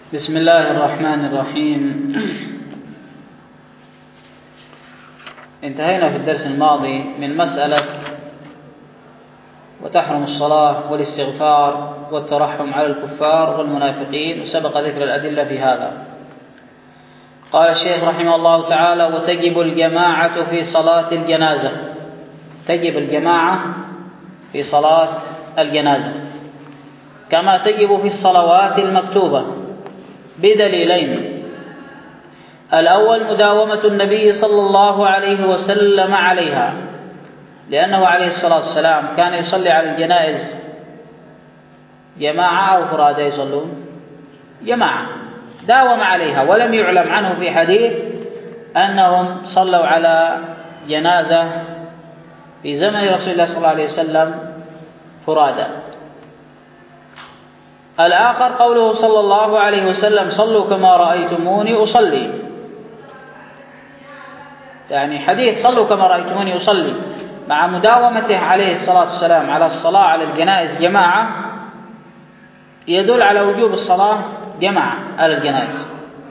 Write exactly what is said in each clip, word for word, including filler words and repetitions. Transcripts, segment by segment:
بسم الله الرحمن الرحيم. انتهينا في الدرس الماضي من مسألة وتحرم الصلاة والاستغفار والترحم على الكفار والمنافقين، وسبق ذكر الأدلة في هذا. قال الشيخ رحمه الله تعالى: وتجب الجماعة في صلاة الجنازة. تجب الجماعة في صلاة الجنازة كما تجب في الصلوات المكتوبة بدليلين: الأول مداومة النبي صلى الله عليه وسلم عليها، لأنه عليه الصلاة والسلام كان يصلي على الجنائز جماعة أو فرادى يصلون جماعة، داوم عليها، ولم يعلم عنه في حديث أنهم صلوا على جنازة في زمن رسول الله صلى الله عليه وسلم فرادى. الآخر قوله صلى الله عليه وسلم: صلوا كما رأيتموني أصلي، يعني حديث صلوا كما رأيتموني أصلي مع مداومته عليه الصلاة والسلام على الصلاة على الجنائز جماعة يدل على وجوب الصلاة جماعة على الجنائز.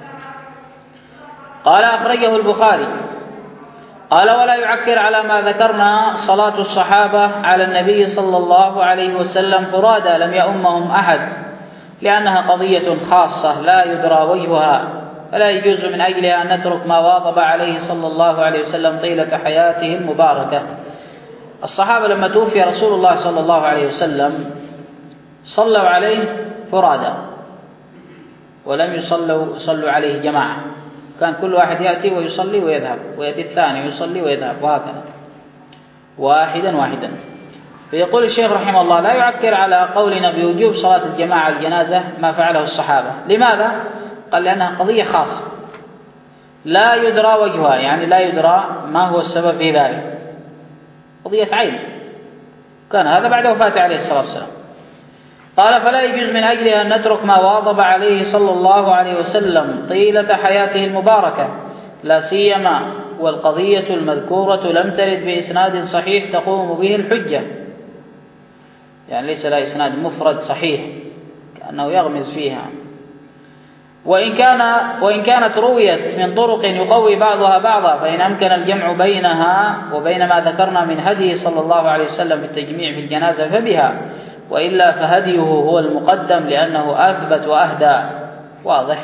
قال: أخرجه البخاري. قال: ولا يعكر على ما ذكرنا صلاة الصحابة على النبي صلى الله عليه وسلم فرادى لم يؤمهم أحد، لأنها قضية خاصة لا يدرى وجهها، فلا يجوز من أجلها أن نترك ما واظب عليه صلى الله عليه وسلم طيلة حياته المباركة. الصحابة لما توفي رسول الله صلى الله عليه وسلم صلوا عليه فرادى، ولم يصلوا يصلوا عليه جماعة، كان كل واحد يأتي ويصلي ويذهب، ويأتي الثاني ويصلي ويذهب، وهكذا واحدا واحدا. فيقول الشيخ رحمه الله: لا يعكر على قولنا بوجوب صلاة الجماعة الجنازة ما فعله الصحابة. لماذا؟ قال: لأنها قضية خاصة لا يدرى وجهها، يعني لا يدرى ما هو السبب في ذلك، قضية عين، كان هذا بعد وفاته عليه الصلاة والسلام. قال: فلا يجوز من أجلها أن نترك ما واظب عليه صلى الله عليه وسلم طيلة حياته المباركة، لا سيما والقضية المذكورة لم ترد بإسناد صحيح تقوم به الحجة، يعني ليس لها إسناد مفرد صحيح كأنه يغمز فيها، وإن كان وإن كانت رويت من طرق يقوي بعضها بعضا، فإن أمكن الجمع بينها وبين ما ذكرنا من هديه صلى الله عليه وسلم بالتجميع في الجنازة فبها، وإلا فهديه هو المقدم لأنه أثبت وأهدى. واضح؟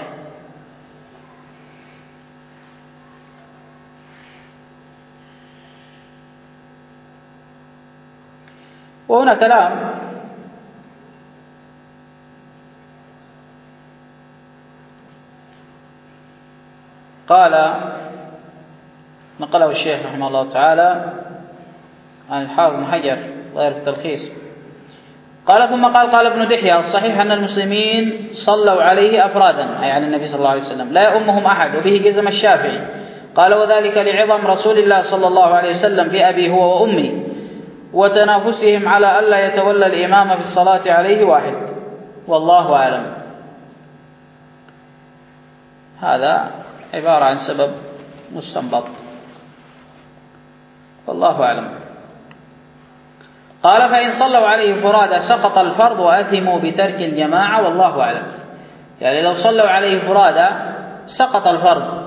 وهنا كلام قال نقله الشيخ رحمه الله تعالى عن الحافظ بن حجر غير التلخيص. قال: ثم قال قال ابن دحية: الصحيح أن المسلمين صلوا عليه أفرادا، أي على النبي صلى الله عليه وسلم، لا يؤمهم أحد، وبه جزم الشافعي. قال: وذلك لعظم رسول الله صلى الله عليه وسلم بأبي هو وأمي، وتنافسهم على ألا يتولى الإمام في الصلاة عليه واحد، والله أعلم. هذا عبارة عن سبب مستنبط، والله أعلم. قال: فإن صلوا عليه فرادى سقط الفرض وأثموا بترك الجماعة، والله أعلم. يعني لو صلوا عليه فرادى سقط الفرض،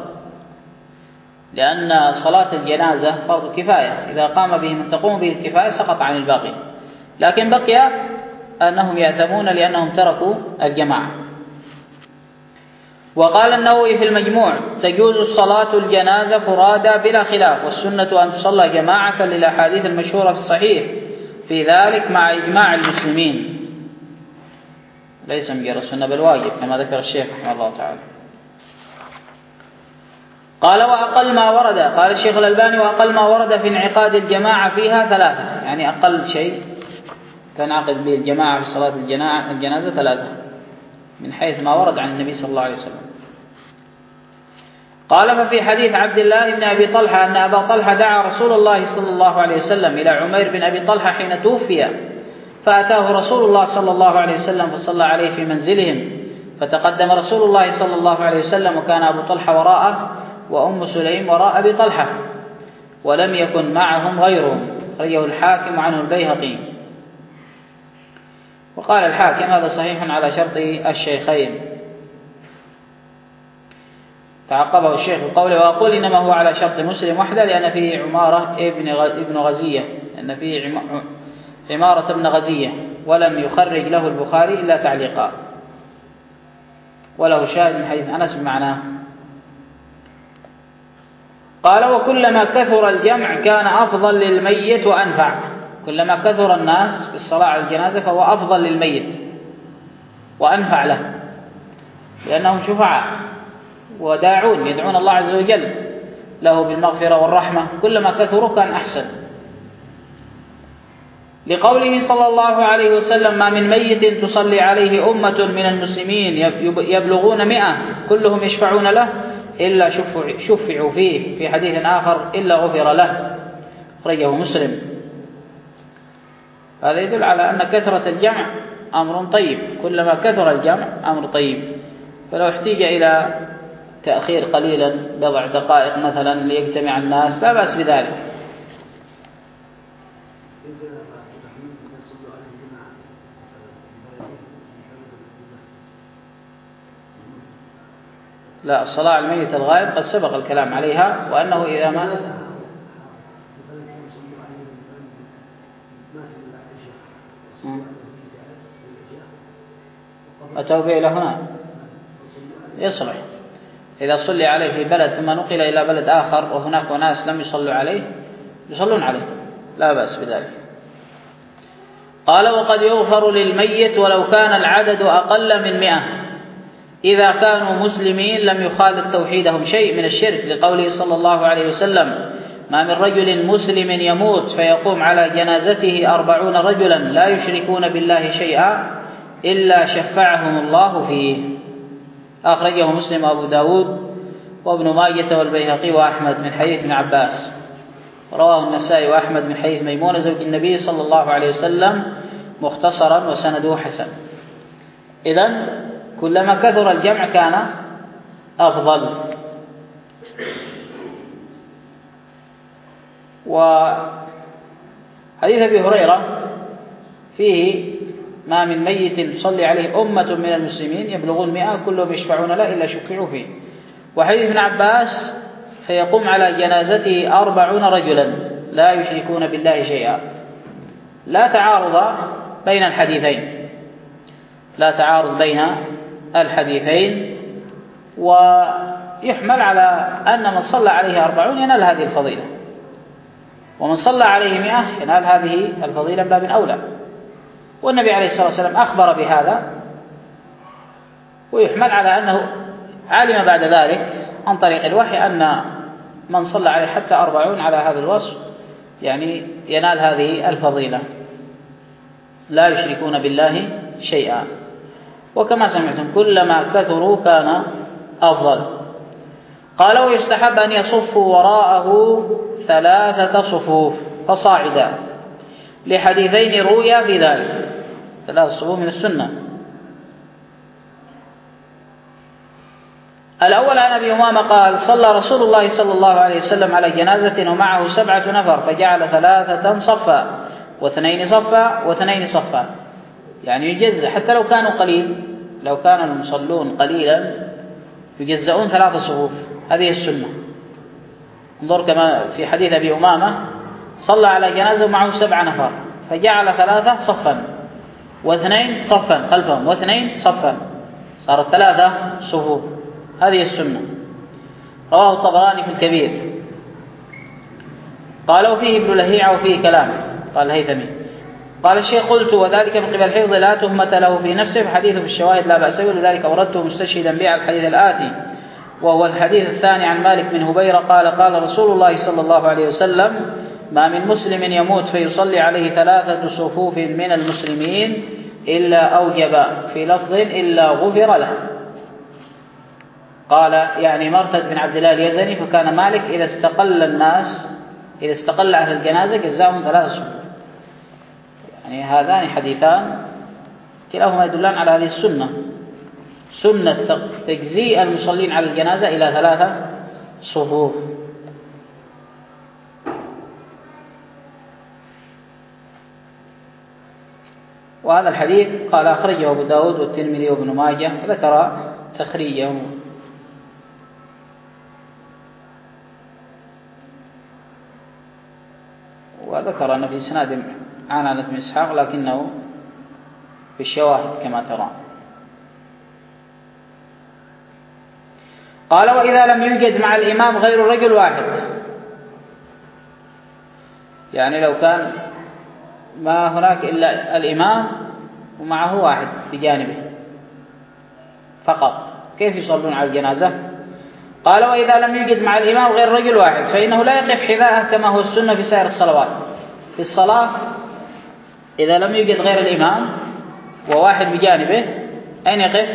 لأن صلاة الجنازة فرض كفاية، إذا قام به من تقوم به الكفاية سقط عن الباقي، لكن بقي أنهم يأثمون لأنهم تركوا الجماعة. وقال النووي في المجموع: تجوز الصلاة الجنازة فرادى بلا خلاف، والسنة أن تصلى جماعة للأحاديث المشهورة في الصحيح في ذلك مع إجماع المسلمين، ليس مجرد السنة بل واجب كما ذكر الشيخ رحمه الله تعالى. قال: وأقل ما ورد، قال الشيخ الألباني: وأقل ما ورد في انعقاد الجماعة فيها ثلاثة، يعني أقل شيء تنعقد به الجماعة في صلاة الجنازة ثلاثة من حيث ما ورد عن النبي صلى الله عليه وسلم. قال: ففي حديث عبد الله بن أبي طلحة أن أبا طلحة دعا رسول الله صلى الله عليه وسلم إلى عمير بن أبي طلحة حين توفي، فأتاه رسول الله صلى الله عليه وسلم فصلى عليه في منزلهم، فتقدم رسول الله صلى الله عليه وسلم وكان أبو طلحة وراءه وأم سليم وراء أبي طلحة، ولم يكن معهم غيرهم. أخرجه الحاكم عنه البيهقي. وقال الحاكم: هذا صحيح على شرط الشيخين. تعقبه الشيخ بقوله: وأقول إنما هو على شرط مسلم وحده، لأن فيه عمارة ابن غزية، لأن فيه عمارة ابن غزية، ولم يخرج له البخاري إلا تعليقا، وله شاهد من حديث أنس بمعناه. قال: وكلما كثر الجمع كان أفضل للميت وأنفع. كلما كثر الناس في الصلاة على الجنازة فهو أفضل للميت وأنفع له، لأنهم شفعاء وداعون يدعون الله عز وجل له بالمغفرة والرحمة، كلما كثروا كان أحسن. لقوله صلى الله عليه وسلم: ما من ميت تصلي عليه أمة من المسلمين يبلغون مئة كلهم يشفعون له إلا شفعوا فيه، في حديث آخر: إلا غفر له، أخرجه مسلم. هذا يدل على أن كثرة الجمع أمر طيب، كلما كثر الجمع أمر طيب. فلو احتيج إلى تأخير قليلا بضع دقائق مثلا ليجتمع الناس لا بأس بذلك. لا، الصلاة على الميت الغائب قد سبق الكلام عليها، وأنه إذا مات أتوا به إلى هنا يصلح. إذا صلي عليه في بلد ثم نقل إلى بلد آخر وهناك ناس لم يصلوا عليه يصلون عليه، لا بأس بذلك. قال: وقد يغفر للميت ولو كان العدد أقل من مئة إذا كانوا مسلمين لم يخالف توحيدهم شيء من الشرك، لقوله صلى الله عليه وسلم: ما من رجل مسلم يموت فيقوم على جنازته أربعون رجلا لا يشركون بالله شيئا إلا شفعهم الله فيه. أخرجه مسلم وأبو داود وابن ماجة والبيهقي وأحمد من حديث ابن عباس، رواه النسائي وأحمد من حديث ميمونة زوج النبي صلى الله عليه وسلم مختصرا وسنده حسن. إذن كلما كثر الجمع كان أفضل. وحديث أبي هريرة فيه: ما من ميت تصلي عليه أمة من المسلمين يبلغون مئة كلهم يشفعون له إلا شفعوا فيه. وحديث ابن عباس: فيقوم على جنازته أربعون رجلا لا يشركون بالله شيئا. لا تعارض بين الحديثين، لا تعارض بين الحديثين، ويحمل على أن من صلى عليه أربعون ينال هذه الفضيلة، ومن صلى عليه مئة ينال هذه الفضيلة باب أولى. والنبي عليه الصلاة والسلام أخبر بهذا، ويحمل على أنه علم بعد ذلك عن طريق الوحي أن من صلى عليه حتى أربعون على هذا الوصف يعني ينال هذه الفضيلة، لا يشركون بالله شيئا. وكما سمعتم كلما كثروا كان أفضل. قال: ويستحب أن يصفوا وراءه ثلاثة صفوف فصاعدا، لحديثين رويا في ذلك. ثلاث صفوف من السنة. الأول عن أبي أمامة قال: صلى رسول الله صلى الله عليه وسلم على جنازة ومعه سبعة نفر فجعل ثلاثة صفا واثنين صفا واثنين صفا، يعني يجزء حتى لو كانوا قليل، لو كان المصلون قليلا يجزؤون ثلاث صفوف. هذه السنة. انظر كما في حديث أبي أمامة: صلى على جنازة ومعه سبعة نفر فجعل ثلاثة صفا واثنين صفا خلفهم واثنين صفا، صارت ثلاثة صفوف. هذه السنة. رواه الطبراني في الكبير. قال: وفيه ابن لهيعة وفيه كلام. قال الهيثمي: قال الشيخ: قلت: وذلك من قبل الحفظ لا تهمة له في نفسه، فحديثه في الشواهد لا بأس به، لذلك أوردته مستشهدا به على الحديث الآتي، وهو الحديث الثاني عن مالك بن هبيرة قال: قال رسول الله صلى الله عليه وسلم: ما من مسلم يموت فيصلي عليه ثلاثة صفوف من المسلمين إلا أوجب في لفظ إلا غفر له. قال يعني مرثد بن عبد الله اليزني: فكان مالك إذا استقل الناس إذا استقل أهل الجنازة جزاهم ثلاثة صفوف. يعني هذان حديثان كلاهما يدلان على هذه السنة، سنة تجزيء المصلين على الجنازة إلى ثلاثة صفوف. وهذا الحديث قال أخرجه أبو داود والترمذي وابن ماجه، ذكر تخريجه. وذكر أن في إسناد عنعنة بن إسحاق لكنه بالشواهد كما ترى. قال وإذا لم يوجد مع الإمام غير رجل واحد، يعني لو كان ما هناك إلا الإمام ومعه واحد بجانبه فقط، كيف يصلون على الجنازة؟ قال وإذا لم يوجد مع الإمام غير رجل واحد فإنه لا يقف حذاءه كما هو السنة في سائر الصلوات. في الصلاة إذا لم يوجد غير الإمام وواحد بجانبه أين يقف؟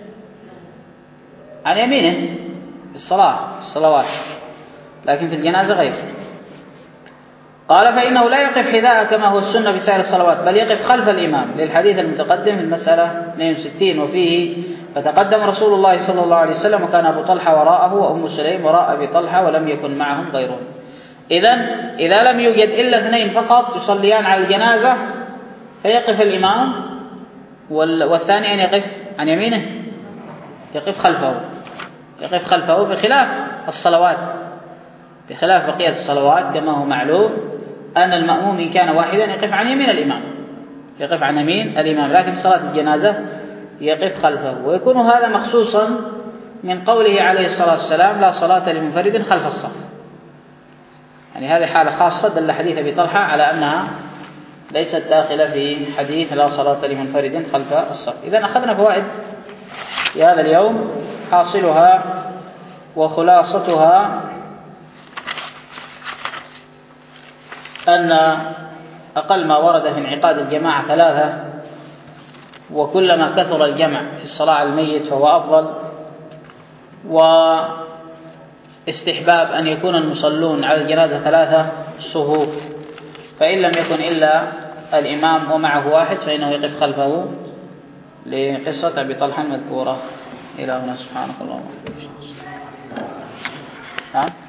عن يمينه في الصلاة في الصلوات، لكن في الجنازة غير. قال فإنه لا يقف حذاءه كما هو السنة في سائر الصلوات، بل يقف خلف الإمام للحديث المتقدم في المسألة اثنين وستين وفيه فتقدم رسول الله صلى الله عليه وسلم وكان أبو طلحة وراءه وأم سليم وراء أبي طلحة ولم يكن معهم غيرهم. إذن إذا لم يوجد إلا اثنين فقط يصليان على الجنازة فيقف الإمام والثاني أن يقف عن يمينه، يقف خلفه، يقف خلفه بخلاف الصلوات، بخلاف بقية الصلوات كما هو معلوم أن المأموم إن كان واحدا يقف عن يمين الإمام، يقف عن يمين الإمام، لكن في صلاة الجنازة يقف خلفه. ويكون هذا مخصوصا من قوله عليه الصلاة والسلام لا صلاة لمنفرد خلف الصف، يعني هذه حالة خاصة دل حديث أبي طلحة على أنها ليست داخلة في حديث لا صلاة لمنفرد خلف الصف. إذن أخذنا فوائد في هذا اليوم، حاصلها وخلاصتها أن أقل ما ورد في انعقاد الجماعة ثلاثة، وكلما كثر الجمع في الصلاة على الميت فهو أفضل، واستحباب أن يكون المصلون على الجنازة ثلاثة صفوف، فإن لم يكن إلا الإمام ومعه واحد فإنه يقف خلفه لقصة أبي طلحة المذكورة. إلى هنا سبحانك اللهم وبحمدك.